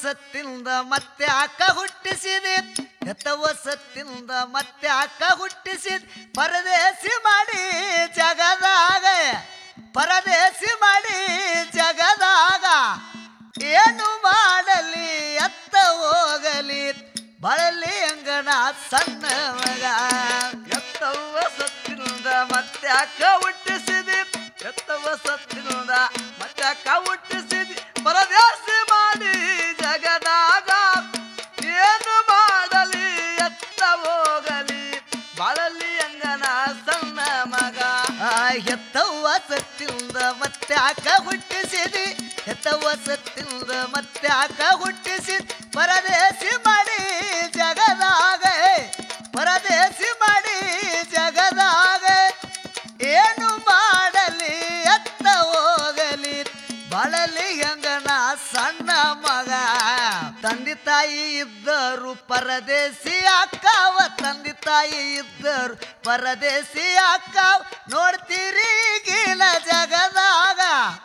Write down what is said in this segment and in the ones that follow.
ಸತ್ತಿಂದ ಮತ್ತೆ ಅಕ್ಕ ಹುಟ್ಟಿಸಿದೆ ಹೆತ್ತವ ಸತ್ತಿಂದ ಮತ್ತೆ ಅಕ್ಕ ಹುಟ್ಟಿಸಿದ ಪರದೇಸಿ ಮಾಡಿ ಜಗದಾಗ ಪರದೇಸಿ ಮಾಡಿ ಜಗದಾಗ ಏನು ಮಾಡಲಿ ಎತ್ತ ಹೋಗಲಿ ಬಳಲಿ ಅಂಗನ ಸಣ್ಣ ಮಗ ಎತ್ತವ್ವ ಸತ್ತಿನಿಂದ ಮತ್ತೆ ಅಕ್ಕ ಹುಟ್ಟಿಸಿದಿ ಎತ್ತವ್ವ ಸತ್ತಿನಿಂದ ಮತ್ತೆ ಅಕ್ಕ ಹುಟ್ಟಿಸಿದಿ ಪರದೇಸಿ ಮಾಡಿ ಜಗದಾಗ ಏನು ಮಾಡಲಿ ಎತ್ತ ಹೋಗಲಿ ಬಾಳಲಿ ಅಂಗನ ಸಣ್ಣ ಮಗ ಹೆತ್ತವ್ವ ಸತ್ತಿಂದ ಮತ್ತೆ ಅಕ್ಕ ಹುಟ್ಟಿಸಿದಿ ಹೆತ್ತವ್ವ ಸತ್ತಿಂದ ಮತ್ತೆ ಅಕ್ಕ ಹುಟ್ಟಿಸಿದ ಪರದೇಸಿ ಮಾಡಿ ಜಗದಾಗ ಪರದೇಸಿ ಮಾಡಿ ಜಗದಾಗ ಏನು ಮಾಡಲಿ ಎತ್ತ ಹೋಗಲಿ ಬಳಲಿ ಹೆಂಗನ ಸಣ್ಣ ಮಗ ತಂದೆ ತಾಯಿ ಇದ್ದರು ಪರದೇಸಿ ಅಕ್ಕವ ತಂದೆ ತಾಯಿ ಇದ್ದರು ಪರದೇಸಿ ಅಕ್ಕವ ನೋಡ್ತೀರಿ ಗೀಲ ಜಗದಾಗ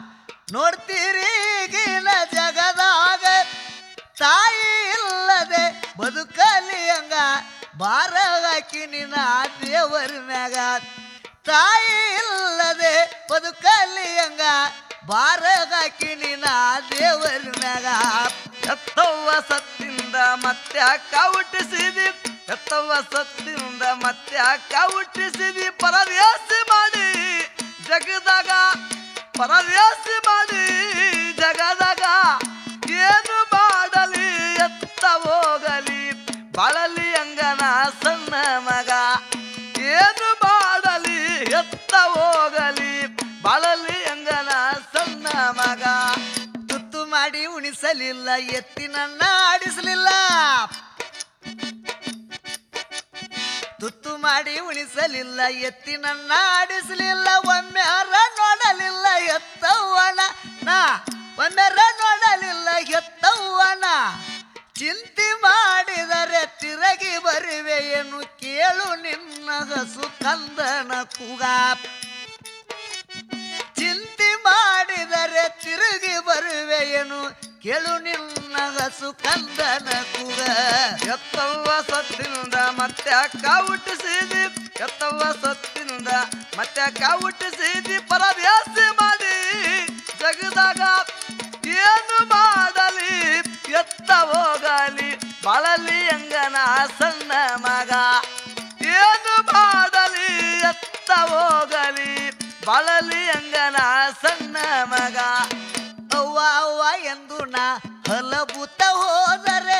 ನೋಡ್ತೀರಿ ಗೀಲ ಜಗದಾಗ ತಾಯಿ ಇಲ್ಲದೆ ಬದುಕಲಿ ಹಂಗ ಬಾರ ಹಾಕಿ ನಿನ್ನ ದೇವರ ಮ್ಯಾಗ ತಾಯಿ ಇಲ್ಲದೆ ಬದುಕಲಿ ಹಂಗ ಬಾರ ಹಾಕಿ ನಿನ್ನ ದೇವರ ಮ್ಯಾಗ ಎತ್ತವ್ವ ಸತ್ತಿಂದ ಮತ್ತೆ ಅಕ್ಕ ಹುಟ್ಟಿಸಿದಿ ಎತ್ತವ್ವ ಸತ್ತಿಂದ ಮತ್ತೆ ಅಕ್ಕ ಹುಟ್ಟಿಸಿದಿ ಪರದೇಸಿ ಮಾಡಿ ಜಗದಾಗ ಪರದೇಸಿ ಮಾಡಿ ಜಗದಾಗ ಏನು ಮಾಡಲಿ ಎತ್ತ ಹೋಗಲಿ ಬಾಳಲಿ ಅಂಗನ ಸಣ್ಣ ಮಗ ಏನು ಮಾಡಲಿ ಎತ್ತ ಹೋಗಲಿ ಬಾಳಲಿ ಅಂಗನ ಸಣ್ಣ ಮಗ ತುತ್ತು ಮಾಡಿ ಉಣಿಸಲಿಲ್ಲ ಎತ್ತಿನನ್ನ ಆಡಿಸಲಿಲ್ಲ ತುತ್ತು ಮಾಡಿ ಉಣಿಸಲಿಲ್ಲ ಎತ್ತಿನನ್ನ ಆಡಿಸಲಿಲ್ಲ ಒಮ್ಮೆರ ನೋಡಲಿಲ್ಲ ಎತ್ತವ್ವನ ನಾ ಒಮ್ಮೆರ ನೋಡಲಿಲ್ಲ ಎತ್ತವ್ವನ ಚಿಂತೆ ಮಾಡಿದರೆ ತಿರುಗಿ ಬರುವೆಯೇನು ಕೇಳು ನಿನ್ನ ಹಸು ಕಂದನ ಕೂಗ ಚಿಂತೆ ಮಾಡಿದರೆ ತಿರುಗಿ ಬರುವೆಯೇನು ಕೇಳು ನಿನ್ನ ಹಸು ಕಂದನ ಕೂಗ ಎತ್ತವ್ವ ಸತ್ತಿನಿಂದ ಮತ್ತೆ ಅಕ್ಕ ಹುಟ್ಟಿಸಿದಿ ಎತ್ತವ್ವ ಸತ್ತಿನಿಂದ ಮತ್ತೆ ಅಕ್ಕ ಹುಟ್ಟಿಸಿದಿ ಪರದೇಸಿ ಮಾಡಿ ಜಗದಾಗ ಏನು ಮಾಡಲಿ ಎತ್ತ ಹೋಗಲಿ ಬಾಳಲಿ ಅಂಗನ ಸಣ್ಣ ಮಗ ಏನು ಮಾಡಲಿ ಎತ್ತ ಹೋಗಲಿ ಬಾಳಲಿ ಅಂಗನ ಸಣ್ಣ ಮಗ ಅವ್ವ ಅವ್ವ ಎಂದು ನಾ ಹಲಬುತ್ತ ಹೋದರೆ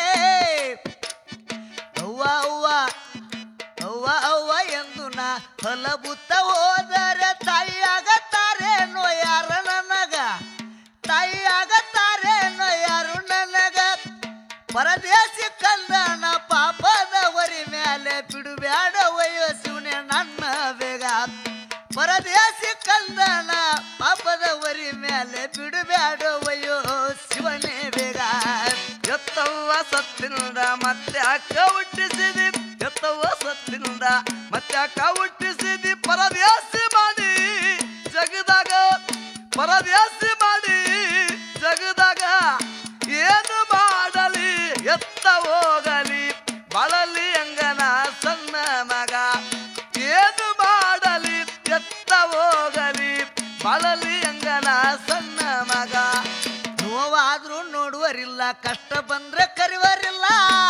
ಅವ್ವ ಅವ್ವ ಅವ್ವ ಅವ್ವ ಎಂದು ನಾ ಹಲಬುತ್ತ ಹೋದರೆ ತಾಯಿಯಾಗತ್ತಾರೇನೋ ಯಾರು ನನಗ ತಾಯಿಯಾಗತ್ತಾರೇನೋ ಯಾರು ನನಗ ಪರದೇಸಿ ಕಂದನ ಪಾಪದ ವರಿ ಮೇಲೆ ಬಿಡುಬ್ಯಾಡ ವಯಸ್ಸುನೆ ನನ್ನ ಬೇಗ ಪರದೇಸಿ ಕಂದನ ಪಾಪದ ವರಿ ಮೇಲೆ ಬಿಡುಬ್ಯಾಡ ವಯೋ ಶಿವನೇ ಬೇಗ ಎತ್ತವ್ವ ಸತ್ತಿನಿಂದ ಮತ್ತೆ ಅಕ್ಕ ಹುಟ್ಟಿಸಿದಿ ಎತ್ತವ್ವ ಸತ್ತಿನಿಂದ ಮತ್ತೆ ಅಕ್ಕ ಹುಟ್ಟಿಸಿದಿ ಪರದೇಸಿ ಮಾಡಿ ಜಗದಾಗ ಪರದೇಸಿ ಮಾಡಿ ಜಗದಾಗ ಏನು ಮಾಡಲಿ ಎತ್ತ ಹೋಗಲಿ ಬಾಳಲಿ ಅಂಗನ ಸಣ್ಣ ಮಗ ಏನು ಮಾಡಲಿ ಎತ್ತ ಹೋಗಲಿ ಬಾಳಲಿ ಅಂಗನ ಸಣ್ಣ ಮಗ ನೋವಾದ್ರೂ ನೋಡುವರಿಲ್ಲ ಕಷ್ಟ ಬಂದ್ರೆ ಕರಿವರಿಲ್ಲ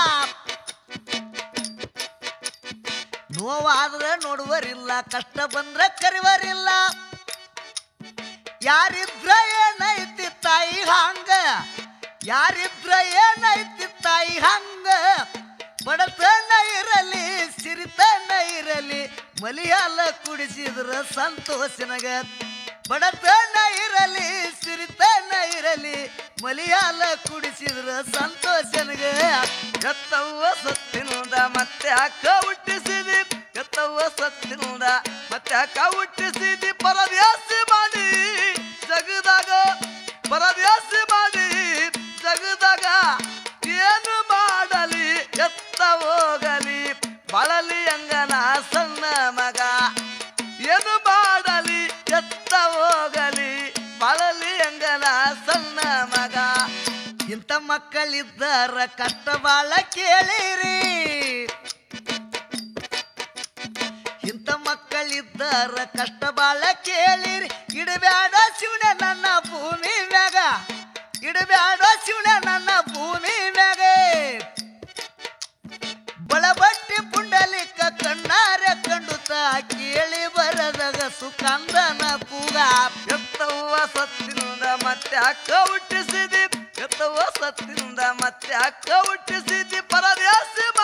ನೋವಾದ್ರೆ ನೋಡುವರಿಲ್ಲ ಕಷ್ಟ ಬಂದ್ರೆ ಕರಿವರಿಲ್ಲ ಯಾರಿದ್ರ ಏನೈತಿ ತಾಯಿ ಹಂಗ ಯಾರಿದ್ರ ಏನೈತಿ ತಾಯಿ ಹಂಗ ಬಡತನ ಇರಲಿ ಸಿರಿತನ ಇರಲಿ ಮಲಿಯಾಲ ಕುಡಿಸಿದ್ರ ಸಂತೋಷನಗ ಬಡತನ ಇರಲಿ ಸಿರಿತನ ಇರಲಿ ಮಲಿಯಾಲ ಕುಡಿಸಿದ್ರ ಸಂತೋಷನಗ ಎತ್ತವ್ವ ಸತ್ತಿನಿಂದ ಮತ್ತೆ ಅಕ್ಕ ಹುಟ್ಟಿಸಿದಿ ಎತ್ತವ್ವ ಸತ್ತಿನಿಂದ ಮತ್ತೆ ಅಕ್ಕ ಹುಟ್ಟಿಸಿದಿ ಪರದೇಸಿ ಮಾಡಿ ಜಗದಾಗ ಪರದೇಸಿ ಮಾಡಿ ಜಗದಾಗ ಏನು ಮಾಡಲಿ ಎತ್ತ ಹೋಗಲಿ ಬಾಳಲಿ ಅಂಗನ ಸಣ್ಣ ಮಗ ಏನು ಮಾಡಲಿ ಎತ್ತ ಹೋಗಲಿ ಬಾಳಲಿ ಅಂಗನ ಸಣ್ಣ ಮಗ ಇಂಥ ಮಕ್ಕಳಿದ್ದಾರ ಕಷ್ಟ ಬಾಳ ಕೇಳಿರಿ ಇಂಥ ಮಕ್ಕಳಿದ್ದಾರ ಕಷ್ಟ ಬಾಳ ಕೇಳಿರಿ ಇಡಬ್ಯಾಡ ಶಿವನೇ ನನ್ನ ಭೂಮಿ ಮ್ಯಾಗ ಇಡಬ್ಯಾಡ ಶಿವನೇ ನನ್ನ ಭೂಮಿ ಮ್ಯಾಗ ಬಳಬಟ್ಟಿ ಪುಂಡಲಿಕ ಕಣ್ಣಾರೆ ಕಂಡುತ್ತ ಕೇಳಿ ಬರದಾಗ ಸುಖಂದನ ಕೂಗ ಎತ್ತವ್ವ ಸತ್ತಿನಿಂದ ಮತ್ತೆ ಅಕ್ಕ ಹುಟ್ಟಿಸಿದಿ ಎತ್ತವ್ವ ಸತ್ತಿನಿಂದ ಮತ್ತೆ ಅಕ್ಕ ಹುಟ್ಟಿಸಿದಿ ಪರದೇಸಿ